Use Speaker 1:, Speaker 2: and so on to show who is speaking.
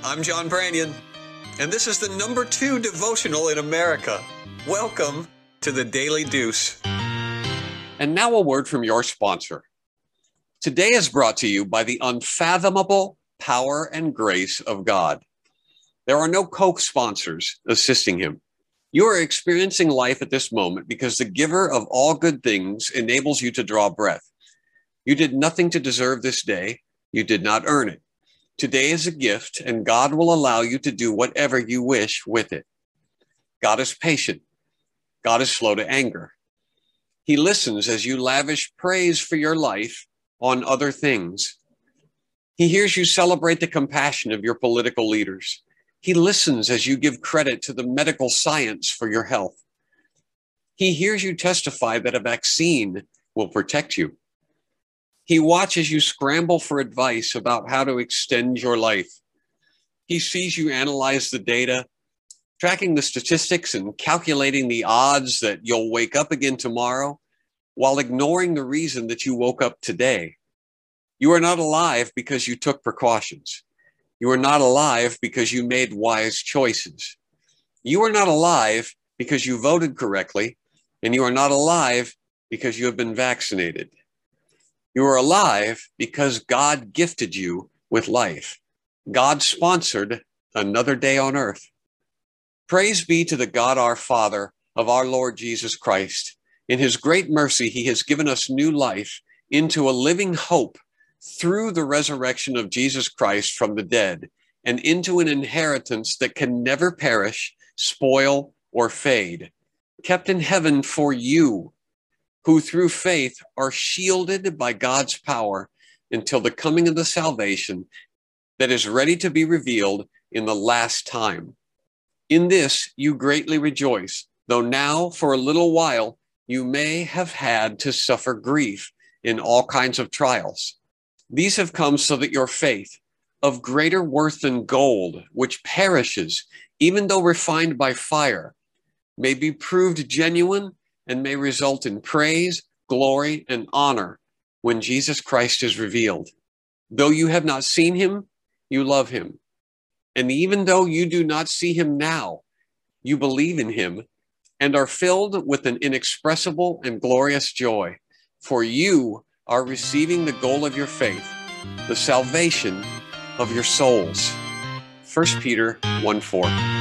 Speaker 1: I'm John Branyan, and this is the #2 devotional in America. Welcome to the Daily Deuce.
Speaker 2: And now a word from your sponsor. Today is brought to you by the unfathomable power and grace of God. There are no co-sponsors assisting him. You are experiencing life at this moment because the giver of all good things enables you to draw breath. You did nothing to deserve this day. You did not earn it. Today is a gift, and God will allow you to do whatever you wish with it. God is patient. God is slow to anger. He listens as you lavish praise for your life on other things. He hears you celebrate the compassion of your political leaders. He listens as you give credit to the medical science for your health. He hears you testify that a vaccine will protect you. He watches you scramble for advice about how to extend your life. He sees you analyze the data, tracking the statistics and calculating the odds that you'll wake up again tomorrow while ignoring the reason that you woke up today. You are not alive because you took precautions. You are not alive because you made wise choices. You are not alive because you voted correctly, and you are not alive because you have been vaccinated. You are alive because God gifted you with life. God sponsored another day on earth. Praise be to the God our Father of our Lord Jesus Christ. In his great mercy, he has given us new life into a living hope through the resurrection of Jesus Christ from the dead, and into an inheritance that can never perish, spoil, or fade, kept in heaven for you, who through faith are shielded by God's power until the coming of the salvation that is ready to be revealed in the last time. In this you greatly rejoice, though now for a little while you may have had to suffer grief in all kinds of trials. These have come so that your faith, of greater worth than gold, which perishes, even though refined by fire, may be proved genuine and may result in praise, glory, and honor when Jesus Christ is revealed. Though you have not seen him, you love him. And even though you do not see him now, you believe in him and are filled with an inexpressible and glorious joy, for you are receiving the goal of your faith, the salvation of your souls. 1 Peter 1:4.